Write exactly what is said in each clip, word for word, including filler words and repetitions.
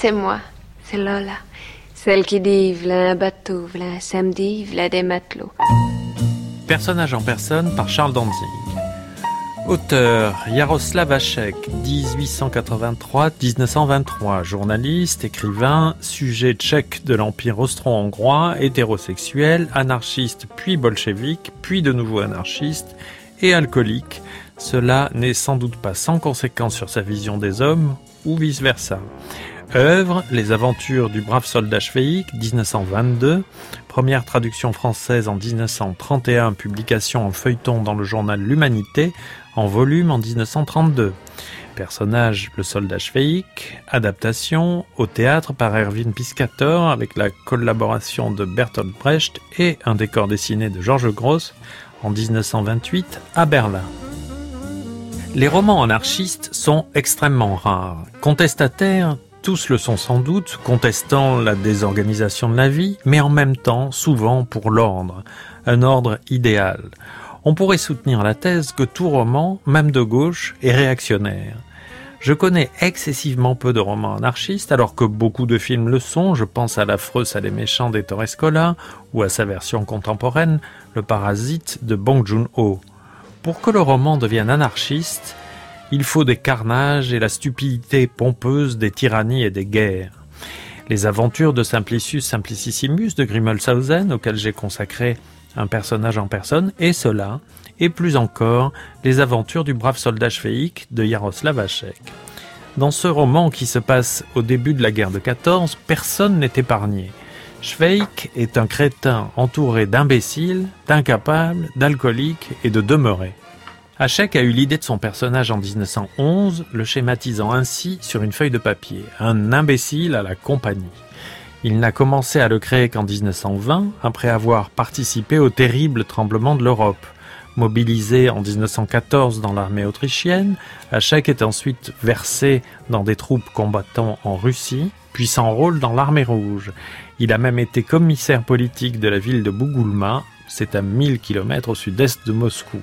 c'est moi, c'est Lola. Celle qui dit v'là un bateau, v'là un samedi, v'là des matelots. Personnage en personne par Charles Dantzig. Auteur Jaroslav Hašek, dix-huit cent quatre-vingt-trois à dix-neuf cent vingt-trois, journaliste, écrivain, sujet tchèque de l'Empire austro-hongrois, hétérosexuel, anarchiste puis bolchevique, puis de nouveau anarchiste et alcoolique. Cela n'est sans doute pas sans conséquence sur sa vision des hommes ou vice-versa. Œuvre, Les aventures du brave soldat Švejk, dix-neuf cent vingt-deux, première traduction française en dix-neuf cent trente et un, publication en feuilleton dans le journal L'Humanité, en volume en dix-neuf cent trente-deux. Personnage, le soldat Švejk, adaptation au théâtre par Erwin Piscator avec la collaboration de Bertolt Brecht et un décor dessiné de Georges Grosz en dix-neuf cent vingt-huit à Berlin. Les romans anarchistes sont extrêmement rares. Contestataires, tous le sont sans doute, contestant la désorganisation de la vie, mais en même temps, souvent pour l'ordre, un ordre idéal. On pourrait soutenir la thèse que tout roman, même de gauche, est réactionnaire. Je connais excessivement peu de romans anarchistes, alors que beaucoup de films le sont. Je pense à L'affreux Sale et méchant d'Ettore Scola, ou à sa version contemporaine, Le Parasite de Bong Joon-ho. Pour que le roman devienne anarchiste, il faut des carnages et la stupidité pompeuse des tyrannies et des guerres. Les aventures de Simplicius Simplicissimus de Grimmelshausen, auxquelles j'ai consacré un personnage en personne, et cela, et plus encore, les aventures du brave soldat Švejk de Jaroslav Hašek. Dans ce roman qui se passe au début de la guerre de quatorze, personne n'est épargné. Švejk est un crétin entouré d'imbéciles, d'incapables, d'alcooliques et de demeurés. Hašek a eu l'idée de son personnage en dix-neuf cent onze, le schématisant ainsi sur une feuille de papier, un imbécile à la compagnie. Il n'a commencé à le créer qu'en dix-neuf cent vingt, après avoir participé au terrible tremblement de l'Europe. Mobilisé en dix-neuf cent quatorze dans l'armée autrichienne, Hašek est ensuite versé dans des troupes combattant en Russie, puis s'enrôle dans l'armée rouge. Il a même été commissaire politique de la ville de Bougoulma, c'est à mille kilomètres au sud-est de Moscou.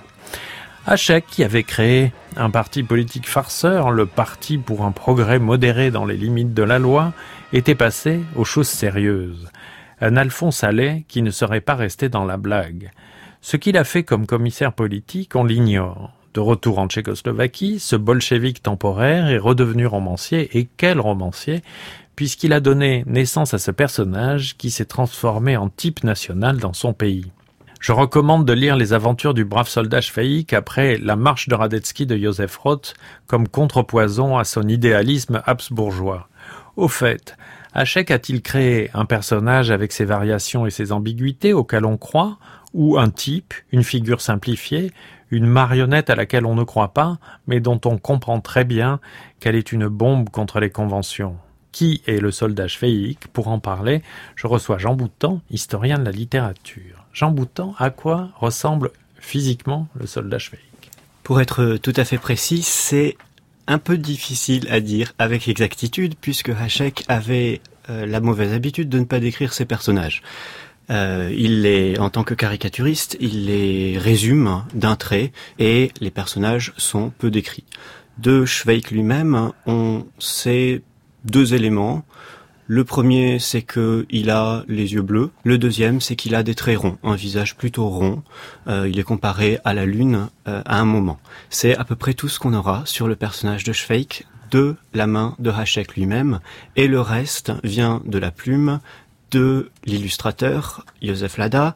Hašek, qui avait créé un parti politique farceur, le Parti pour un progrès modéré dans les limites de la loi, était passé aux choses sérieuses. Un Alphonse Allais qui ne serait pas resté dans la blague. Ce qu'il a fait comme commissaire politique, on l'ignore. De retour en Tchécoslovaquie, ce bolchevique temporaire est redevenu romancier, et quel romancier, puisqu'il a donné naissance à ce personnage qui s'est transformé en type national dans son pays. Je recommande de lire Les aventures du brave soldat Švejk après La marche de Radetzky de Joseph Roth comme contrepoison à son idéalisme habsbourgeois. Au fait, Hašek a-t-il créé un personnage avec ses variations et ses ambiguïtés auxquelles on croit, ou un type, une figure simplifiée, une marionnette à laquelle on ne croit pas, mais dont on comprend très bien qu'elle est une bombe contre les conventions? Qui est le soldat Švejk? Pour en parler, je reçois Jean Boutan, historien de la littérature. Jean Boutan, à quoi ressemble physiquement le soldat Švejk? Pour être tout à fait précis, c'est un peu difficile à dire avec exactitude, puisque Hašek avait euh, la mauvaise habitude de ne pas décrire ses personnages. Euh, il les, en tant que caricaturiste, il les résume d'un trait, et les personnages sont peu décrits. De Švejk lui-même, on sait deux éléments. Le premier, c'est que il a les yeux bleus. Le deuxième, c'est qu'il a des traits ronds, un visage plutôt rond. Euh, il est comparé à la lune euh, à un moment. C'est à peu près tout ce qu'on aura sur le personnage de Švejk de la main de Hašek lui-même, et le reste vient de la plume de l'illustrateur Josef Lada,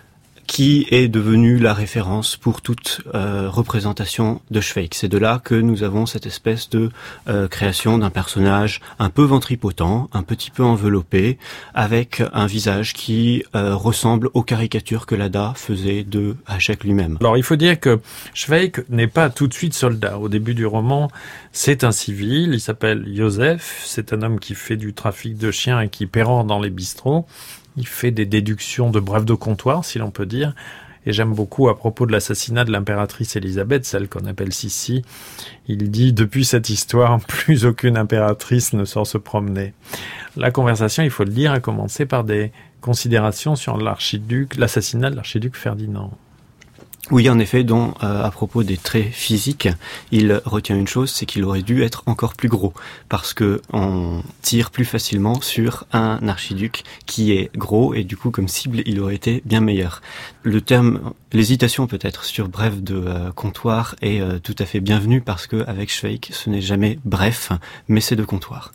qui est devenu la référence pour toute euh, représentation de Švejk. C'est de là que nous avons cette espèce de euh, création d'un personnage un peu ventripotent, un petit peu enveloppé, avec un visage qui euh, ressemble aux caricatures que Lada faisait de Hašek lui-même. Alors il faut dire que Švejk n'est pas tout de suite soldat. Au début du roman, c'est un civil, il s'appelle Josef, c'est un homme qui fait du trafic de chiens et qui pérore dans les bistrots. Il fait des déductions de bref de comptoir, si l'on peut dire. Et j'aime beaucoup, à propos de l'assassinat de l'impératrice Élisabeth, celle qu'on appelle Sissi, il dit « Depuis cette histoire, plus aucune impératrice ne sort se promener ». La conversation, il faut le dire, a commencé par des considérations sur l'archiduc, l'assassinat de l'archiduc Ferdinand. Oui, en effet, dont euh, à propos des traits physiques, il retient une chose, c'est qu'il aurait dû être encore plus gros, parce que on tire plus facilement sur un archiduc qui est gros, et du coup, comme cible, il aurait été bien meilleur. Le terme, l'hésitation peut-être sur bref de euh, comptoir est euh, tout à fait bienvenue, parce que avec Schweik, ce n'est jamais bref, mais c'est de comptoir.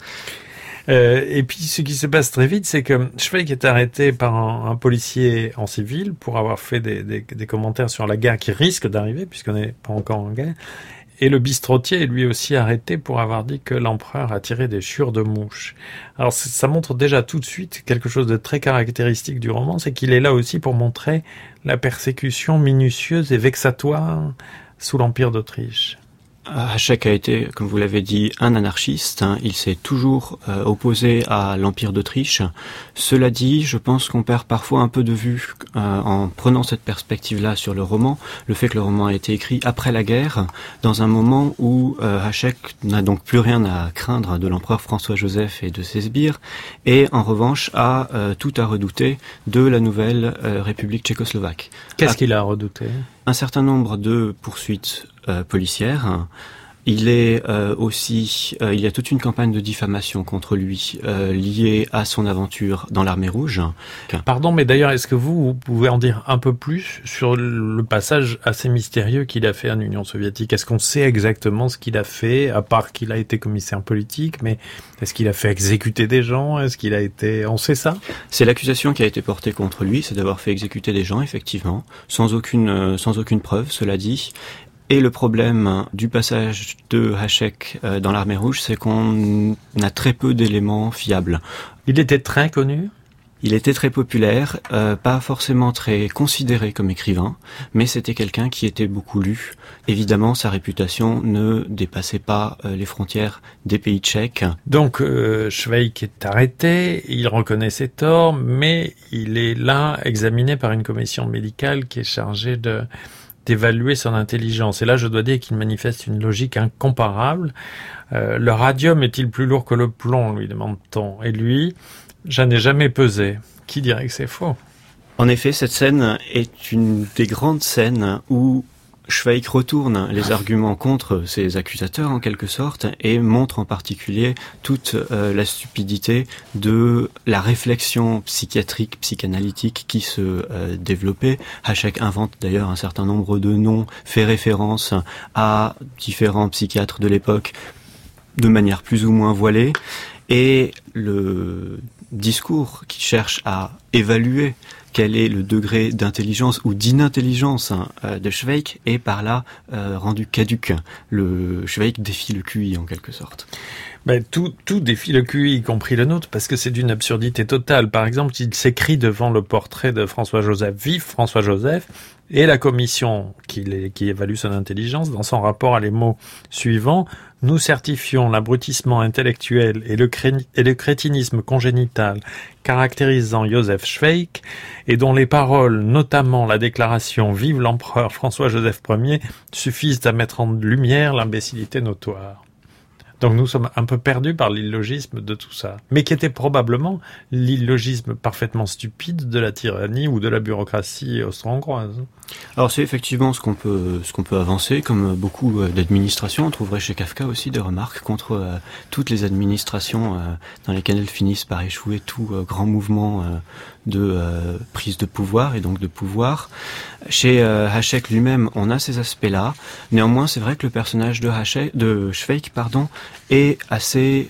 Euh, et puis, ce qui se passe très vite, c'est que Schweik est arrêté par un, un policier en civil pour avoir fait des, des, des commentaires sur la guerre qui risque d'arriver, puisqu'on n'est pas encore en guerre. Et le bistrotier est lui aussi arrêté pour avoir dit que l'empereur a tiré des chiures de mouches. Alors, ça montre déjà tout de suite quelque chose de très caractéristique du roman, c'est qu'il est là aussi pour montrer la persécution minutieuse et vexatoire sous l'Empire d'Autriche. Hašek a été, comme vous l'avez dit, un anarchiste. Hein. Il s'est toujours euh, opposé à l'Empire d'Autriche. Cela dit, je pense qu'on perd parfois un peu de vue euh, en prenant cette perspective-là sur le roman, le fait que le roman a été écrit après la guerre, dans un moment où euh, Hašek n'a donc plus rien à craindre de l'empereur François-Joseph et de ses sbires, et en revanche a euh, tout à redouter de la nouvelle euh, République tchécoslovaque. Qu'est-ce qu'il a redouté ? Un certain nombre de poursuites euh, policières. Il est euh, aussi, euh, il y a toute une campagne de diffamation contre lui euh, liée à son aventure dans l'armée rouge. Pardon, mais d'ailleurs, est-ce que vous, vous pouvez en dire un peu plus sur le passage assez mystérieux qu'il a fait en Union soviétique ? Est-ce qu'on sait exactement ce qu'il a fait, à part qu'il a été commissaire politique, mais est-ce qu'il a fait exécuter des gens ? Est-ce qu'il a été... On sait ça ? C'est l'accusation qui a été portée contre lui, c'est d'avoir fait exécuter des gens, effectivement, sans aucune, euh, sans aucune preuve, cela dit. Et le problème du passage de Hašek dans l'armée rouge, c'est qu'on a très peu d'éléments fiables. Il était très connu ? Il était très populaire, euh, pas forcément très considéré comme écrivain, mais c'était quelqu'un qui était beaucoup lu. Évidemment, sa réputation ne dépassait pas euh, les frontières des pays tchèques. Donc, euh, Schweik est arrêté, il reconnaît ses torts, mais il est là examiné par une commission médicale qui est chargée de... d'évaluer son intelligence. Et là, je dois dire qu'il manifeste une logique incomparable. Euh, le radium est-il plus lourd que le plomb, lui demande-t-on. Et lui, je n'ai jamais pesé. Qui dirait que c'est faux ? En effet, cette scène est une des grandes scènes où Schweik retourne les arguments contre ses accusateurs, en quelque sorte, et montre en particulier toute euh, la stupidité de la réflexion psychiatrique, psychanalytique qui se euh, développait. Hašek invente d'ailleurs un certain nombre de noms, fait référence à différents psychiatres de l'époque de manière plus ou moins voilée, et le discours qui cherche à évaluer quel est le degré d'intelligence ou d'inintelligence hein, de Schweik est par là euh, rendu caduc. Le Schweik défie le Q I en quelque sorte. Ben, tout, tout défie le Q I, y compris le nôtre, parce que c'est d'une absurdité totale. Par exemple, il s'écrit devant le portrait de François-Joseph, vive François-Joseph, et la commission qui, qui évalue son intelligence, dans son rapport, a les mots suivants: « Nous certifions l'abrutissement intellectuel et le, cré- et le crétinisme congénital caractérisant Joseph Schweik, et dont les paroles, notamment la déclaration « Vive l'empereur François-Joseph Ier » suffisent à mettre en lumière l'imbécilité notoire. » Donc nous sommes un peu perdus par l'illogisme de tout ça, mais qui était probablement l'illogisme parfaitement stupide de la tyrannie ou de la bureaucratie austro-hongroise. Alors c'est effectivement ce qu'on peut ce qu'on peut avancer, comme beaucoup d'administrations. On trouverait chez Kafka aussi des remarques contre euh, toutes les administrations euh, dans lesquelles elles finissent par échouer tout euh, grand mouvement euh, de euh, prise de pouvoir et donc de pouvoir. Chez euh, Hašek lui-même, on a ces aspects-là. Néanmoins, c'est vrai que le personnage de Hašek, de Schweik, pardon, est assez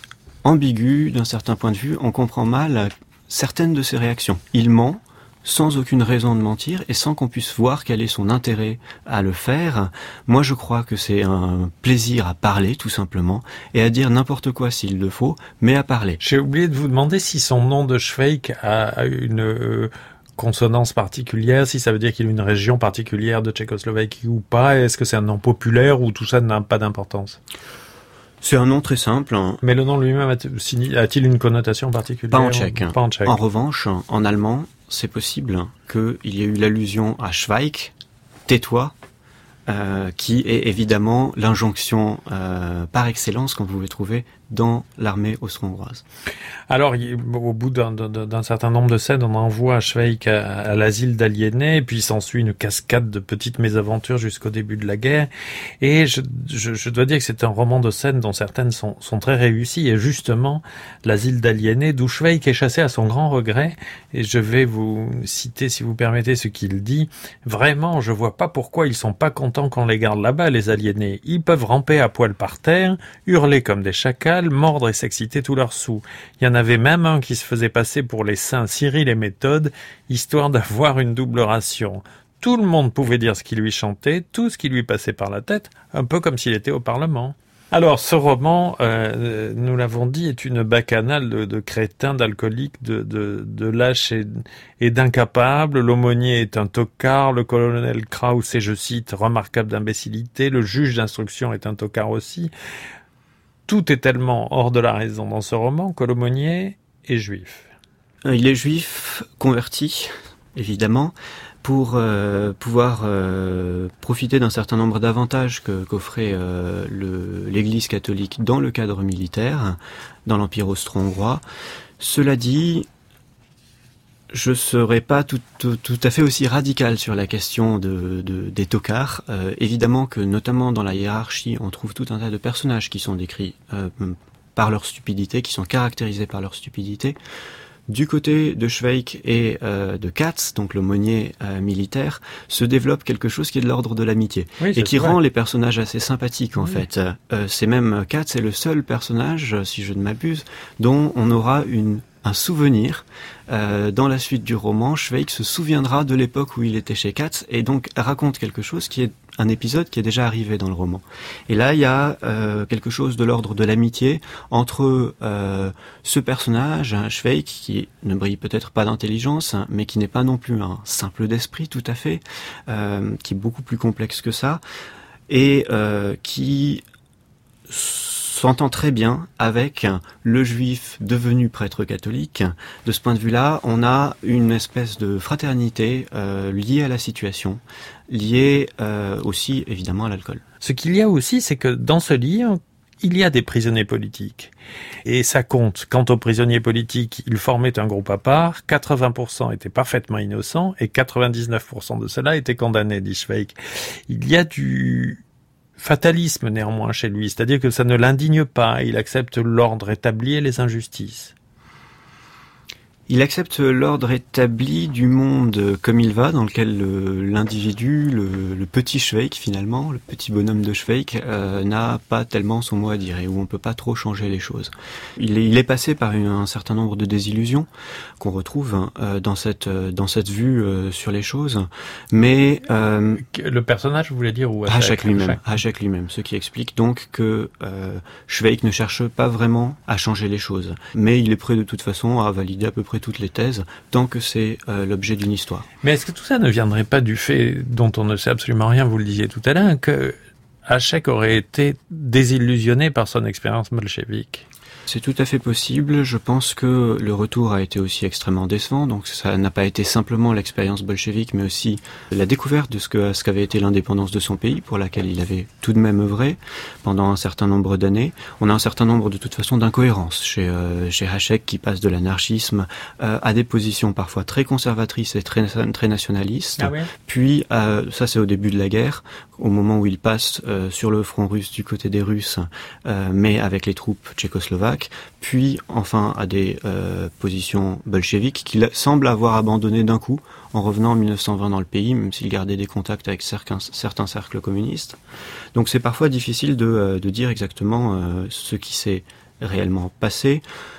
ambigu d'un certain point de vue. On comprend mal certaines de ses réactions. Il ment sans aucune raison de mentir et sans qu'on puisse voir quel est son intérêt à le faire. Moi, je crois que c'est un plaisir à parler, tout simplement, et à dire n'importe quoi s'il le faut, mais à parler. J'ai oublié de vous demander si son nom de Schweik a une euh, consonance particulière, si ça veut dire qu'il a une région particulière de Tchécoslovaquie ou pas. Est-ce que c'est un nom populaire ou tout ça n'a pas d'importance ? C'est un nom très simple. Mais le nom lui-même a-t-il une connotation particulière ? Pas en tchèque. Pas en tchèque. En revanche, en allemand, c'est possible qu'il y ait eu l'allusion à Schweig, tais-toi, euh, qui est évidemment l'injonction euh, par excellence qu'on pouvait trouver dans l'armée austro-hongroise. Alors, au bout d'un, d'un certain nombre de scènes, on envoie Schweik à, à l'asile d'aliénés, et puis s'ensuit une cascade de petites mésaventures jusqu'au début de la guerre. Et je, je, je dois dire que c'est un roman de scènes dont certaines sont, sont très réussies. Et justement, l'asile d'aliénés, d'où Schweik est chassé à son grand regret. Et je vais vous citer, si vous permettez, ce qu'il dit. Vraiment, je vois pas pourquoi ils sont pas contents qu'on les garde là-bas, les aliénés. Ils peuvent ramper à poil par terre, hurler comme des chacals, mordre et s'exciter tous leurs sous. Il y en avait même un qui se faisait passer pour les saints Cyril et Méthode, histoire d'avoir une double ration. Tout le monde pouvait dire ce qui lui chantait, tout ce qui lui passait par la tête, un peu comme s'il était au Parlement. Alors, ce roman, euh, nous l'avons dit, est une bacchanale de, de crétins, d'alcooliques, de, de, de lâches et, et d'incapables. L'aumônier est un tocard, le colonel Krauss est, je cite, remarquable d'imbécilité, le juge d'instruction est un tocard aussi. Tout est tellement hors de la raison dans ce roman que l'aumônier est juif. Il est juif converti, évidemment, pour euh, pouvoir euh, profiter d'un certain nombre d'avantages que, qu'offrait euh, le, l'Église catholique dans le cadre militaire, dans l'Empire austro-hongrois. Cela dit, je ne serais pas tout, tout, tout à fait aussi radical sur la question de, de, des tocards. Euh, évidemment que, notamment dans la hiérarchie, on trouve tout un tas de personnages qui sont décrits euh, par leur stupidité, qui sont caractérisés par leur stupidité. Du côté de Schweik et euh, de Katz, donc l'aumônier euh, militaire, se développe quelque chose qui est de l'ordre de l'amitié oui, et qui vrai. rend les personnages assez sympathiques en oui. fait. Euh, c'est même Katz est le seul personnage, si je ne m'abuse, dont on aura une un souvenir. Euh, dans la suite du roman, Schweik se souviendra de l'époque où il était chez Katz et donc raconte quelque chose qui est un épisode qui est déjà arrivé dans le roman. Et là, il y a euh, quelque chose de l'ordre de l'amitié entre euh, ce personnage, hein, Schweik, qui ne brille peut-être pas d'intelligence, hein, mais qui n'est pas non plus un simple d'esprit tout à fait, euh, qui est beaucoup plus complexe que ça, et euh, qui s'entend très bien avec le juif devenu prêtre catholique. De ce point de vue-là, on a une espèce de fraternité euh, liée à la situation, liée euh, aussi évidemment à l'alcool. Ce qu'il y a aussi, c'est que dans ce livre, il y a des prisonniers politiques. Et ça compte. Quant aux prisonniers politiques, ils formaient un groupe à part, quatre-vingts pour cent étaient parfaitement innocents et quatre-vingt-dix-neuf pour cent de ceux-là étaient condamnés, dit Schweik. Il y a du fatalisme néanmoins chez lui, c'est-à-dire que ça ne l'indigne pas, il accepte l'ordre établi et les injustices. Il accepte l'ordre établi du monde comme il va, dans lequel le, l'individu, le, le petit Schweik finalement, le petit bonhomme de Schweik, euh, n'a pas tellement son mot à dire et où on peut pas trop changer les choses. Il est, il est passé par une, un certain nombre de désillusions qu'on retrouve hein, euh, dans cette dans cette vue euh, sur les choses, mais euh, le personnage, vous voulez dire ou Hašek lui-même, Hašek lui-même, ce qui explique donc que euh, Schweik ne cherche pas vraiment à changer les choses, mais il est prêt de toute façon à valider à peu près toutes les thèses, tant que c'est euh, l'objet d'une histoire. Mais est-ce que tout ça ne viendrait pas du fait, dont on ne sait absolument rien, vous le disiez tout à l'heure, que Hašek aurait été désillusionné par son expérience bolchevique ? C'est tout à fait possible. Je pense que le retour a été aussi extrêmement décevant. Donc ça n'a pas été simplement l'expérience bolchevique, mais aussi la découverte de ce que ce qu'avait été l'indépendance de son pays, pour laquelle il avait tout de même œuvré pendant un certain nombre d'années. On a un certain nombre de toute façon d'incohérences chez euh, chez Hašek, qui passe de l'anarchisme euh, à des positions parfois très conservatrices et très très nationalistes. Ah oui. Puis euh, ça c'est au début de la guerre, au moment où il passe euh, sur le front russe du côté des Russes, euh, mais avec les troupes tchécoslovaques. Puis enfin à des euh, positions bolcheviques qu'il semble avoir abandonnées d'un coup en revenant en dix-neuf cent vingt dans le pays, même s'il gardait des contacts avec certains, certains cercles communistes. Donc c'est parfois difficile de, de dire exactement euh, ce qui s'est réellement passé.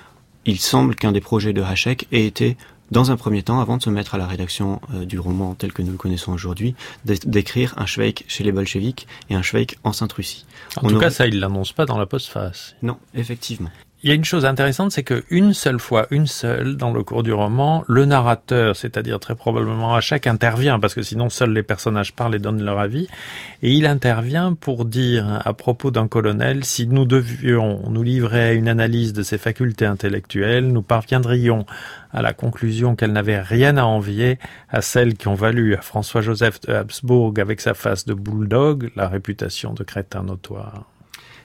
Il semble qu'un des projets de Hašek ait été, dans un premier temps, avant de se mettre à la rédaction euh, du roman tel que nous le connaissons aujourd'hui, d'écrire un Schweik chez les bolcheviks et un Schweik en Sainte-Russie. En On tout aurait... cas, ça, il l'annonce pas dans la postface. Non, effectivement. Il y a une chose intéressante, c'est qu'une seule fois, une seule, dans le cours du roman, le narrateur, c'est-à-dire très probablement Hašek, intervient, parce que sinon seuls les personnages parlent et donnent leur avis, et il intervient pour dire à propos d'un colonel, si nous devions nous livrer à une analyse de ses facultés intellectuelles, nous parviendrions à la conclusion qu'elles n'avaient rien à envier à celles qui ont valu à François-Joseph de Habsbourg, avec sa face de bulldog, la réputation de crétin notoire.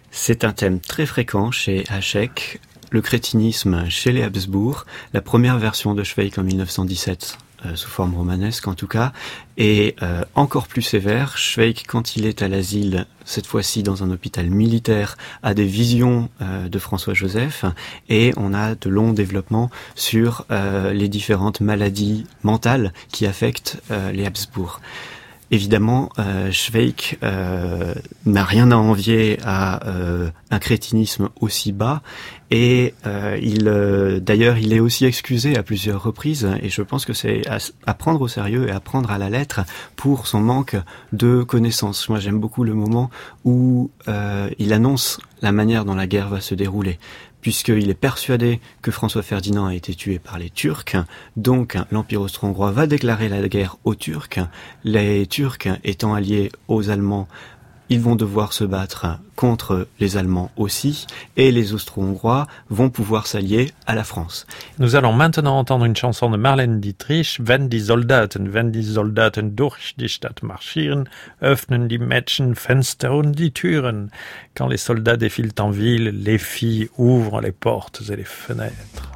C'est un thème très fréquent chez Hašek, le crétinisme chez les Habsbourg, la première version de Švejk en mille neuf cent dix-sept, euh, sous forme romanesque en tout cas, et euh, encore plus sévère, Švejk, quand il est à l'asile, cette fois-ci dans un hôpital militaire, a des visions euh, de François-Joseph, et on a de longs développements sur euh, les différentes maladies mentales qui affectent euh, les Habsbourg. Évidemment, euh, Švejk euh, n'a rien à envier à euh, un crétinisme aussi bas, et euh, il, euh, d'ailleurs, il est aussi excusé à plusieurs reprises, et je pense que c'est à, à prendre au sérieux et à prendre à la lettre pour son manque de connaissances. Moi, j'aime beaucoup le moment où euh, il annonce la manière dont la guerre va se dérouler, puisqu'il est persuadé que François Ferdinand a été tué par les Turcs, donc l'Empire austro-hongrois va déclarer la guerre aux Turcs. Les Turcs étant alliés aux Allemands, ils vont devoir se battre contre les Allemands aussi, et les Austro-Hongrois vont pouvoir s'allier à la France. Nous allons maintenant entendre une chanson de Marlène Dietrich, Wenn die Soldaten, wenn die Soldaten durch die Stadt marschieren, öffnen die Mädchen Fenster und die Türen. Quand les soldats défilent en ville, les filles ouvrent les portes et les fenêtres.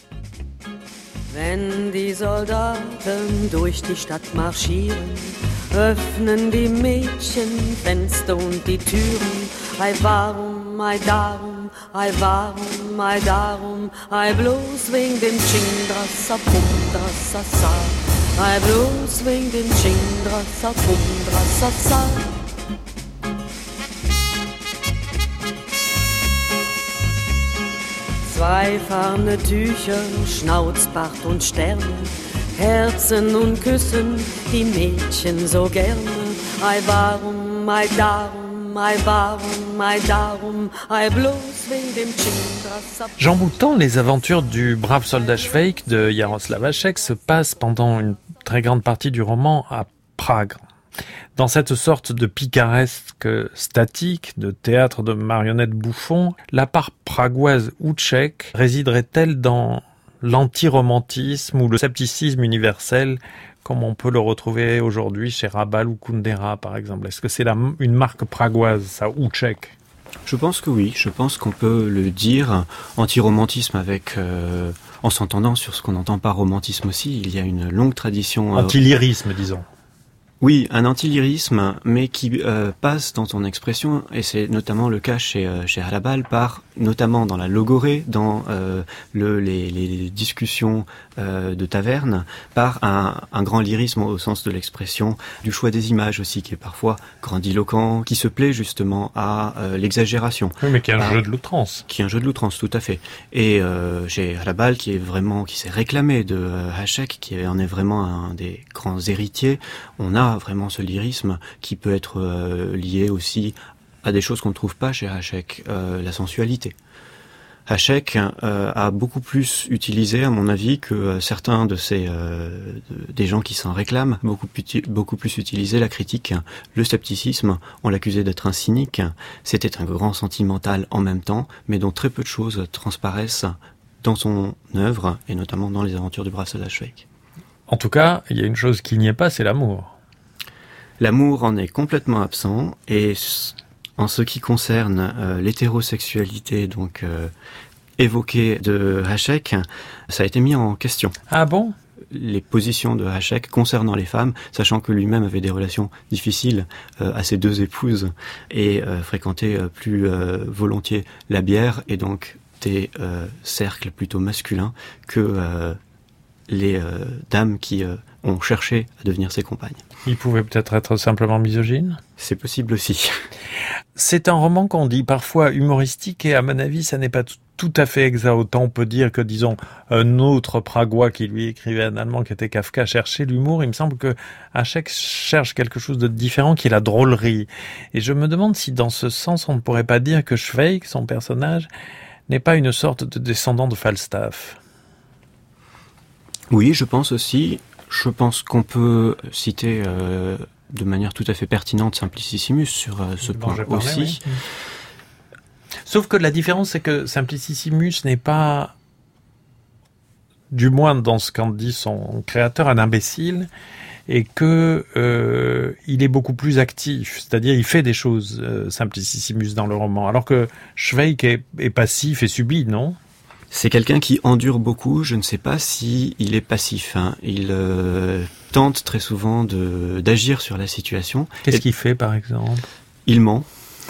Wenn die Soldaten durch die Stadt marschieren, öffnen die Mädchen Fenster und die Türen. Ei warum, ei darum, ei warum, ei darum, ei bloß wegen dem Chingdrassa, Pumdrassa, Sa. Ei bloß wegen dem Chingdrassa, Pumdrassa, Sa. Zweifarbene Tücher, Schnauzbart und Sterne, Herzen und Küssen die Mädchen so gerne. Ei warum, ei darum, ei warum, ei darum, ei bloß wegen dem Chingdrassa. Jean Boutan, les aventures du brave soldat Švejk de Jaroslav Hašek se passent pendant une très grande partie du roman à Prague. Dans cette sorte de picaresque statique, de théâtre de marionnettes bouffons, la part pragoise ou tchèque résiderait-elle dans l'antiromantisme ou le scepticisme universel, comme on peut le retrouver aujourd'hui chez Rabal ou Kundera, par exemple? Est-ce que c'est la, une marque pragoise, ça, ou tchèque? Je pense que oui, je pense qu'on peut le dire. Antiromantisme avec... Euh, en s'entendant sur ce qu'on entend par romantisme aussi, il y a une longue tradition... Euh, Antilyrisme, disons. Oui, un antilyrisme, mais qui euh, passe dans ton expression, et c'est notamment le cas chez euh, chez Harabal, par notamment dans la logorée, dans euh, le, les, les discussions euh, de taverne, par un, un grand lyrisme au sens de l'expression, du choix des images aussi, qui est parfois grandiloquent, qui se plaît justement à euh, l'exagération. Oui, mais qui est un à, jeu de l'outrance. Qui est un jeu de l'outrance, tout à fait. Et euh, chez Harabal, qui est vraiment, qui s'est réclamé de euh, Hašek, qui en est vraiment un des grands héritiers, on a vraiment ce lyrisme qui peut être euh, lié aussi à des choses qu'on ne trouve pas chez Hašek, euh, la sensualité. Hašek euh, a beaucoup plus utilisé, à mon avis, que euh, certains de ces euh, de, des gens qui s'en réclament, beaucoup plus, beaucoup plus utilisé la critique, le scepticisme. On l'accusait d'être un cynique. C'était un grand sentimental en même temps, mais dont très peu de choses transparaissent dans son œuvre, et notamment dans les aventures du brave soldat Švejk. En tout cas, il y a une chose qui n'y est pas, c'est l'amour. L'amour en est complètement absent, et en ce qui concerne euh, l'hétérosexualité donc euh, évoquée de Hašek, ça a été mis en question. Ah bon ? Les positions de Hašek concernant les femmes, sachant que lui-même avait des relations difficiles euh, à ses deux épouses et euh, fréquentait euh, plus euh, volontiers la bière et donc des euh, cercles plutôt masculins que euh, les euh, dames qui euh, ont cherché à devenir ses compagnes. Il pouvait peut-être être simplement misogyne ? C'est possible aussi. C'est un roman qu'on dit parfois humoristique et à mon avis ça n'est pas tout, tout à fait exact. Autant on peut dire que disons un autre Pragois qui lui écrivait en allemand qui était Kafka cherchait l'humour. Il me semble que Hašek cherche quelque chose de différent qui est la drôlerie. Et je me demande si dans ce sens on ne pourrait pas dire que Švejk, son personnage, n'est pas une sorte de descendant de Falstaff. Oui, je pense aussi. Je pense qu'on peut citer euh, de manière tout à fait pertinente Simplicissimus sur euh, ce point parlé, aussi. Oui. Sauf que la différence, c'est que Simplicissimus n'est pas, du moins dans ce qu'en dit son créateur, un imbécile. et que euh, il est beaucoup plus actif, c'est-à-dire il fait des choses, euh, Simplicissimus, dans le roman, alors que Schweik est, est passif et subit, non ? C'est quelqu'un qui endure beaucoup. Je ne sais pas si il est passif. Hein. Il euh, tente très souvent de d'agir sur la situation. Qu'est-ce et qu'il fait, par exemple ? Il ment.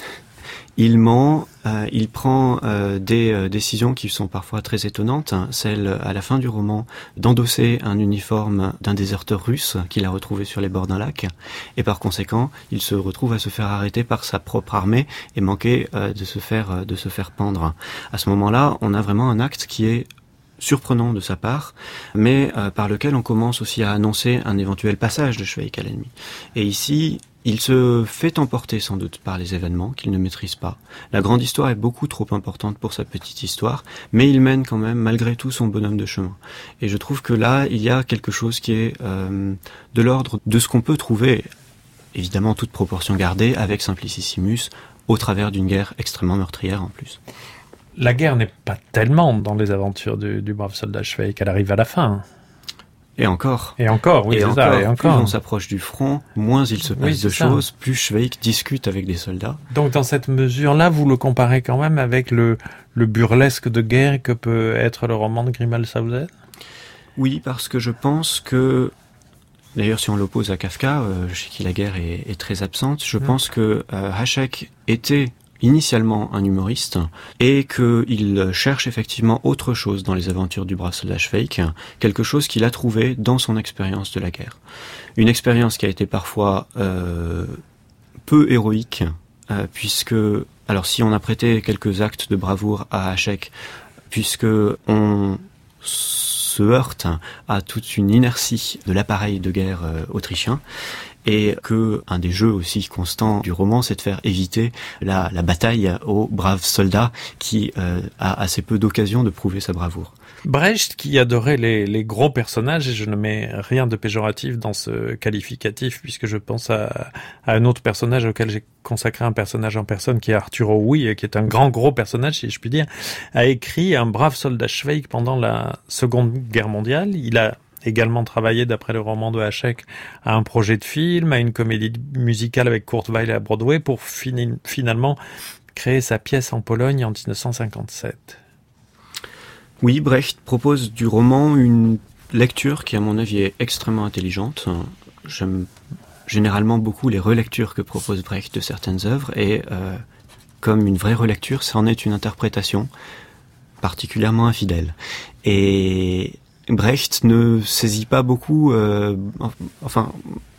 Il ment, euh, il prend euh, des euh, décisions qui sont parfois très étonnantes. Hein. Celle, à la fin du roman, d'endosser un uniforme d'un déserteur russe qu'il a retrouvé sur les bords d'un lac. Et par conséquent, il se retrouve à se faire arrêter par sa propre armée et manquer euh, de se faire euh, de se faire pendre. À ce moment-là, on a vraiment un acte qui est surprenant de sa part, mais euh, par lequel on commence aussi à annoncer un éventuel passage de Schweik à l'ennemi. Et ici, il se fait emporter sans doute par les événements qu'il ne maîtrise pas. La grande histoire est beaucoup trop importante pour sa petite histoire, mais il mène quand même malgré tout son bonhomme de chemin. Et je trouve que là, il y a quelque chose qui est euh, de l'ordre de ce qu'on peut trouver, évidemment toute proportion gardée, avec Simplicissimus, au travers d'une guerre extrêmement meurtrière en plus. La guerre n'est pas tellement dans les aventures du, du brave soldat Schweik, elle arrive à la fin. Et encore. Et encore, oui, et c'est encore, ça, et encore. Plus on s'approche du front, moins il se passe oui, de ça. choses, plus Schweik discute avec des soldats. Donc dans cette mesure-là, vous le comparez quand même avec le, le burlesque de guerre que peut être le roman de Grimald-Sausen ? Oui, parce que je pense que, d'ailleurs si on l'oppose à Kafka, euh, chez qui la guerre est, est très absente, je mmh. pense que euh, Hašek était initialement un humoriste, et qu'il cherche effectivement autre chose dans les aventures du brave soldat Schweik, quelque chose qu'il a trouvé dans son expérience de la guerre. Une expérience qui a été parfois euh, peu héroïque, euh, puisque, alors si on a prêté quelques actes de bravoure à Hašek, puisque on se heurte à toute une inertie de l'appareil de guerre euh, autrichien, et que un des jeux aussi constants du roman, c'est de faire éviter la, la bataille aux braves soldats qui euh, a assez peu d'occasion de prouver sa bravoure. Brecht, qui adorait les, les gros personnages, et je ne mets rien de péjoratif dans ce qualificatif, puisque je pense à, à un autre personnage auquel j'ai consacré un personnage en personne, qui est Arthur Howie, qui est un grand gros personnage, si je puis dire, a écrit Un brave soldat Schweik pendant la Seconde Guerre mondiale. Il a également travaillé, d'après le roman de Hašek, à un projet de film, à une comédie musicale avec Kurt Weill à Broadway, pour fin- finalement créer sa pièce en Pologne en dix-neuf cent cinquante-sept. Oui, Brecht propose du roman une lecture qui, à mon avis, est extrêmement intelligente. J'aime généralement beaucoup les relectures que propose Brecht de certaines œuvres, et euh, comme une vraie relecture, ça en est une interprétation particulièrement infidèle. Et Brecht ne saisit pas beaucoup, euh, enfin,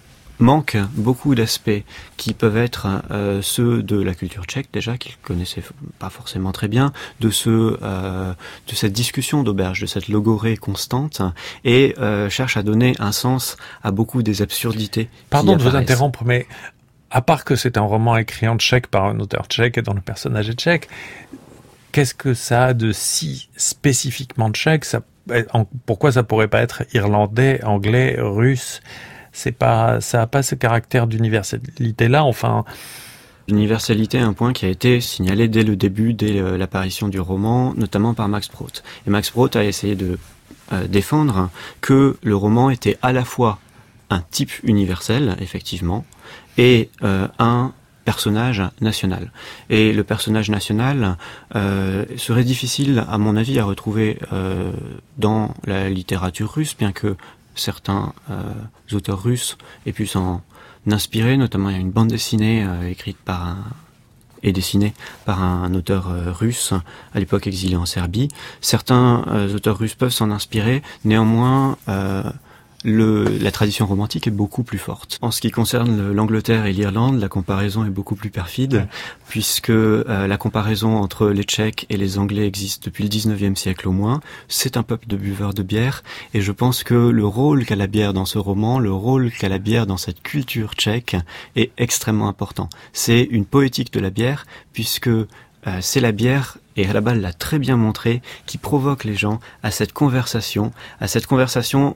manque beaucoup d'aspects qui peuvent être euh, ceux de la culture tchèque, déjà, qu'il connaissait pas forcément très bien, de ceux euh, de cette discussion d'auberge, de cette logorée constante, et euh, cherche à donner un sens à beaucoup des absurdités. Pardon de vous apparaissent. interrompre, mais à part que c'est un roman écrit en tchèque par un auteur tchèque et dont le personnage est tchèque, qu'est-ce que ça a de si spécifiquement tchèque ? Ça Pourquoi ça pourrait pas être irlandais, anglais, russe ? C'est pas, ça a pas ce caractère d'universalité-là, enfin. L'universalité est un point qui a été signalé dès le début, dès l'apparition du roman, notamment par Max Brod. Et Max Brod a essayé de euh, défendre que le roman était à la fois un type universel, effectivement, et euh, un personnage national. Et le personnage national euh, serait difficile, à mon avis, à retrouver euh, dans la littérature russe, bien que certains euh, auteurs russes aient pu s'en inspirer. Notamment, il y a une bande dessinée euh, écrite par un et dessinée par un auteur euh, russe, à l'époque exilé en Serbie. Certains euh, auteurs russes peuvent s'en inspirer, néanmoins euh, Le, la tradition romantique est beaucoup plus forte. En ce qui concerne l'Angleterre et l'Irlande, la comparaison est beaucoup plus perfide, ouais. puisque euh, la comparaison entre les Tchèques et les Anglais existe depuis le dix-neuvième siècle au moins. C'est un peuple de buveurs de bière, et je pense que le rôle qu'a la bière dans ce roman, le rôle qu'a la bière dans cette culture tchèque est extrêmement important. C'est une poétique de la bière, puisque euh, c'est la bière, et Hrabal l'a très bien montré, qui provoque les gens à cette conversation, à cette conversation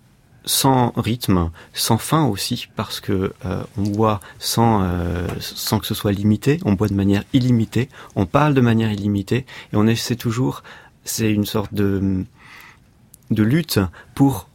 sans rythme, sans fin aussi, parce que euh, on boit sans euh, sans que ce soit limité, on boit de manière illimitée, on parle de manière illimitée, et on essaie toujours, c'est une sorte de de lutte pour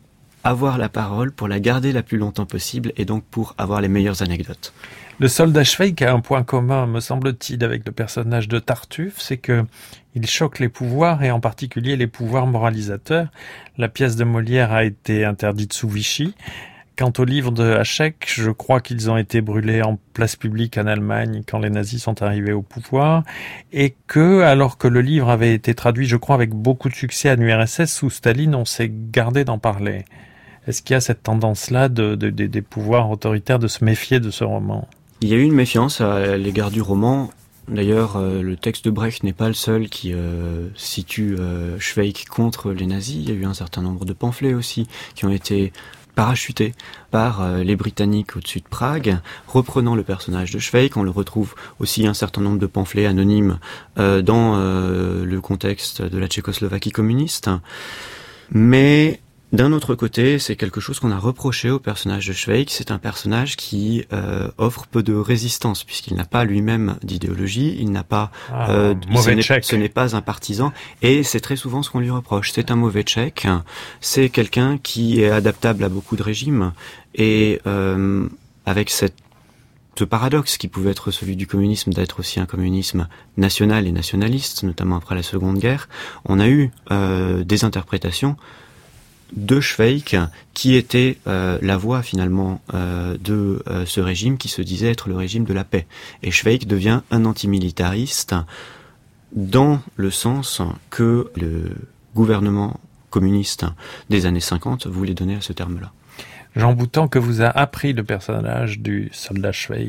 avoir la parole, pour la garder la plus longtemps possible et donc pour avoir les meilleures anecdotes. Le soldat Schweik a un point commun, me semble-t-il, avec le personnage de Tartuffe, c'est que il choque les pouvoirs et en particulier les pouvoirs moralisateurs. La pièce de Molière a été interdite sous Vichy. Quant au livre de Hašek, je crois qu'ils ont été brûlés en place publique en Allemagne quand les nazis sont arrivés au pouvoir, et que, alors que le livre avait été traduit, je crois, avec beaucoup de succès en U R S S, sous Staline, on s'est gardé d'en parler. Est-ce qu'il y a cette tendance-là de, de, de, des pouvoirs autoritaires de se méfier de ce roman ? Il y a eu une méfiance à l'égard du roman. D'ailleurs, euh, le texte de Brecht n'est pas le seul qui euh, situe euh, Schweik contre les nazis. Il y a eu un certain nombre de pamphlets aussi qui ont été parachuté par euh, les Britanniques au-dessus de Prague, reprenant le personnage de Schweik. On le retrouve aussi un certain nombre de pamphlets anonymes euh, dans euh, le contexte de la Tchécoslovaquie communiste. Mais d'un autre côté, c'est quelque chose qu'on a reproché au personnage de Schweik. C'est un personnage qui euh, offre peu de résistance, puisqu'il n'a pas lui-même d'idéologie, il n'a pas, ah, euh, mauvais ce, n'est, tchèque. ce n'est pas un partisan, et c'est très souvent ce qu'on lui reproche. C'est un mauvais tchèque, c'est quelqu'un qui est adaptable à beaucoup de régimes, et euh, avec cette ce paradoxe qui pouvait être celui du communisme, d'être aussi un communisme national et nationaliste, notamment après la Seconde Guerre, on a eu euh, des interprétations de Schweik, qui était euh, la voix finalement euh, de euh, ce régime qui se disait être le régime de la paix. Et Schweik devient un antimilitariste dans le sens que le gouvernement communiste des années cinquante voulait donner à ce terme-là. Jean Boutan, que vous a appris le personnage du soldat Schweik ?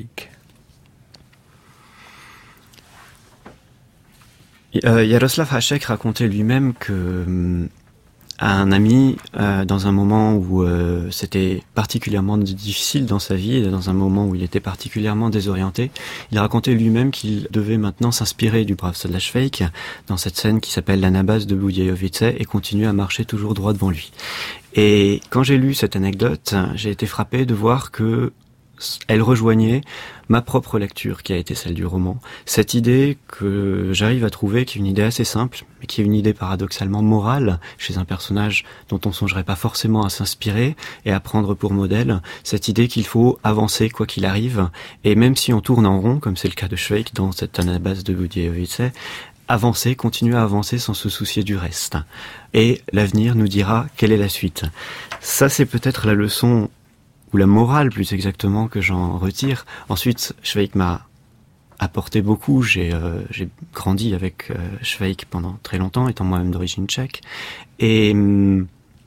euh, Jaroslav Hašek racontait lui-même que à un ami, euh, dans un moment où euh, c'était particulièrement difficile dans sa vie, et dans un moment où il était particulièrement désorienté, il racontait lui-même qu'il devait maintenant s'inspirer du brave soldat Schweik dans cette scène qui s'appelle l'Anabase de Boudiajovice et continuer à marcher toujours droit devant lui. Et quand j'ai lu cette anecdote, j'ai été frappé de voir que elle rejoignait ma propre lecture qui a été celle du roman. Cette idée que j'arrive à trouver, qui est une idée assez simple, mais qui est une idée paradoxalement morale chez un personnage dont on songerait pas forcément à s'inspirer et à prendre pour modèle, cette idée qu'il faut avancer quoi qu'il arrive, et même si on tourne en rond, comme c'est le cas de Schweik dans cette Anabase de Boudiajovice, avancer, continuer à avancer sans se soucier du reste. Et l'avenir nous dira quelle est la suite. Ça, c'est peut-être la leçon ou la morale plus exactement que j'en retire. Ensuite, Schweik m'a apporté beaucoup. J'ai, euh, j'ai grandi avec euh, Schweik pendant très longtemps, étant moi-même d'origine tchèque. Et hum,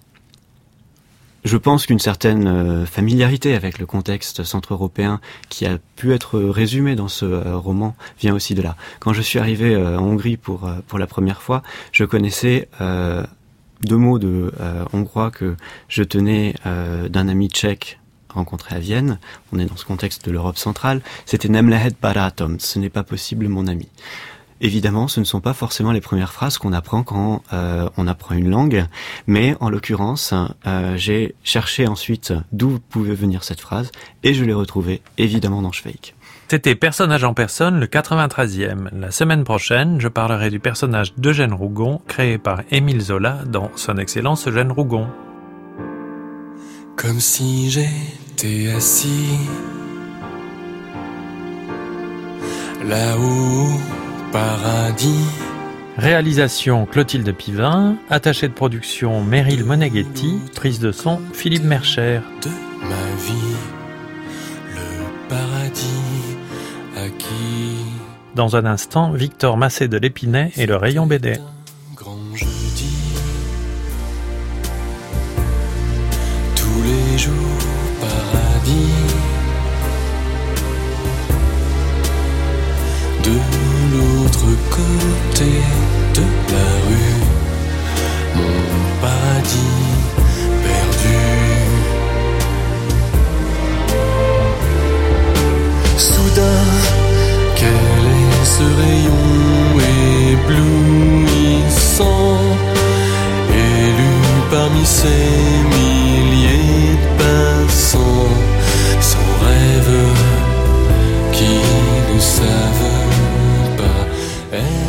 je pense qu'une certaine euh, familiarité avec le contexte centre-européen qui a pu être résumé dans ce euh, roman vient aussi de là. Quand je suis arrivé euh, en Hongrie pour, euh, pour la première fois, je connaissais euh, deux mots de euh, hongrois que je tenais euh, d'un ami tchèque rencontré à Vienne. On est dans ce contexte de l'Europe centrale. C'était Nem lehet barátom, ce n'est pas possible mon ami. Évidemment, ce ne sont pas forcément les premières phrases qu'on apprend quand euh, on apprend une langue, mais en l'occurrence, euh, j'ai cherché ensuite d'où pouvait venir cette phrase, et je l'ai retrouvée évidemment dans Schweik. C'était Personnage en personne, le quatre-vingt-treizième. La semaine prochaine, je parlerai du personnage d'Eugène Rougon, créé par Émile Zola dans Son Excellence Eugène Rougon. Comme si j'étais assis là-haut au paradis. Réalisation Clotilde Pivin, attachée de production Meryl Moneghetti, prise de son Philippe Mercher. De ma vie, le paradis acquis. Dans un instant, Victor Massé de l'Épinay et le Rayon B D. Grand jeudi. Tous les jours paradis. De l'autre côté de la rue, mon paradis perdu. Soudain, quel est ce rayon éblouissant, élu parmi ces milliers de passants, sans rêve qui ne savent pas.